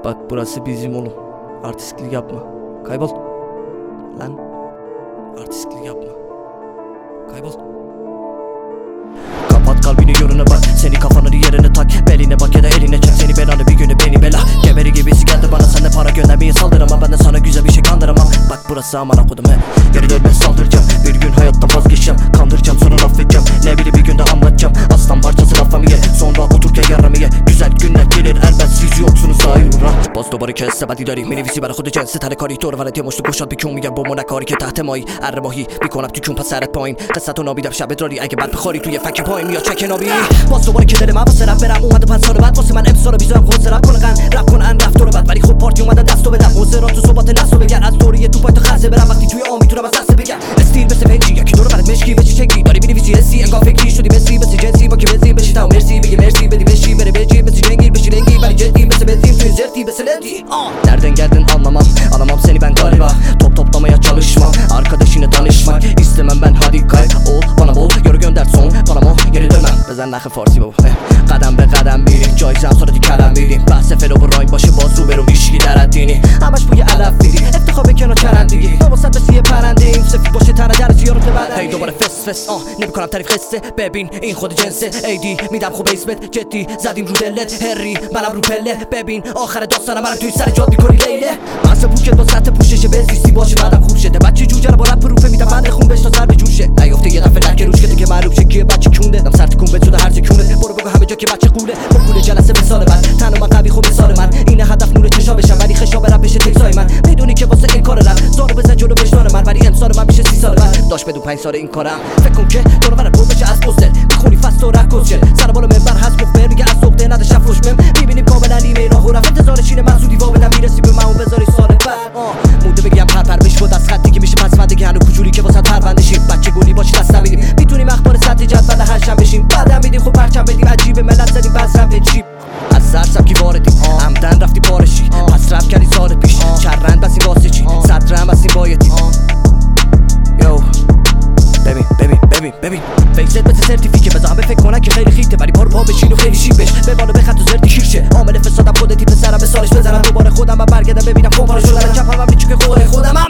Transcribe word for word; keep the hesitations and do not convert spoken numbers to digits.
Bak burası bizim oğlum. Artistlik yapma. Kaybol. Lan. Artistlik yapma. Kaybol. Kapat kalbini yönüne bak. Seni kafanı yerine tak. Beline bak ya da eline çek. Seni belanı bir günü beni bela. Geberi gibisi geldi bana, sen de para göndermeye saldıramam. Ben de sana güzel bir şey kandıramam. Bak burası aman akudum he. Geri dönme saldıracağım. Bir gün hayattan vazgeçeceğim. Kandıracağım sonra laf edeceğim. Ne bile bir günde anlatacağım. Aslan parçası lafamı ye. Sonra oturken yaramı ye. Güzel günler gelir elbet, siz yoksunuz sayura. باز دوباره که استبدی داری مینویسی برای خود جنس تن کاری تو رو ولت مشت گشاد بیکون میگم با منکاری که تحت مایی اره ماهی میکنم تو کون پس سرت پایین قصتو نابیدم شب داری اگه بعد بخوری توی فک پایین میاد چک نابی باز دوباره که دل من واسه رپ برم اومد پنج سال بعد واسه من امسال بیزارم خود رپ کنن رپ کنن رفت رو بعد ولی خب پارتی اومدن دستو بدم حوزه تو صحبت نسو بگن از دوری تو پای تو خرسه برم وقتی توی آن میتونم از دست بگم استیل مثل پنجی یکی دور برات مشکی بچی چکی داری مینویسی اسی انگار فکری شدی مسی مثل جنسی با که بنزین بشی تا مرسی بگی مرسی بدی بشی بره بجی مثل جنگیر بشی رنگی ولی جدی مثل بنزین توی زرتی مثل لندی nereden geldin anlamam, alamam seni ben galiba. Top toplamaya çalışmam, arkadaşına danışmak istemem ben, hadi kay ol bana bol yürü gönder son bana mo geri dönmem بزن نخ فارسی بابا قدم به قدم میریم جایزم صورتی کلم میریم بحث فلو و رایم باشه باز رو برو هیچکی درد دینی همش بوی علف دیدی افتخار بکنار چرندگی ما واسط بسی پرنده ایم سفید باشه تنه در زیارو که بعد هی دوباره فس فس آه نمیکنم تعریف قصه ببین این خود جنسه ایدی میدم خوب اسمت جدی زدیم رو دلت هری منم رو پله ببین آخر داستانم منم توی سر جاد میکنی لیله ماسه پوکت با سطح پوشش بزیستی باشه بعدم خوب شده بچه جوجه رو با رپ روفه میدم من خون بهش تا سر به جوشه نیافته یه دفعه لکه روش که معلوم شه که بچه کونده دم سر تکون بده هر تکونه برو بگو همه جا که بچه قوله با پول جلسه مثال من تنها من قوی خب مثال من اینه هدف نور چشا بشم ولی خشاب رپ بشه تکسای من میدونی که واسه این کار رپ زارو بزن جلو بشنار من ولی انسان من میشه سی سال من داش بدون پنج سال این کارم فکر کن که تو رو برات پر بشه از پوستر میخونی فست و رپ کوچر سر بالا منبر هست مخبر میگه از سوخته نداش فروش مم میبینیم کاملا نیمه راه و رفت انتظار شینه مسعودی وا بدم میرسی به من بذاری سال بعد موده بگم پر پر بش بود از خطی که میشه پسوندگی هنو کجوری که واسه پرونده شیم بچه گلی باش دست نمیدیم میتونیم اخبار سطح جدول هر شب بشیم بعدم میدیم خب پرچم بدیم عجیب ملت زدیم بزرم به چیپ از سر سبکی واردی عمدن رفتی پارشی پس رپ کردی سال پیش چرند بسیم واسه چی صدرم بسیم بایدی یو ببین ببین ببین ببین فیکست مثل سرتیفیکه بذار همه فکر کنن که خیلی خیته ولی پارو پا بشین و خیلی شیک بش به بالا بخط و زرتی شیرشه عامل فسادم خودتی پسرم به سالش بزنم دوباره خودم و برگردم ببینم کمپارو شدن کفم هم میچوکه خوره خودم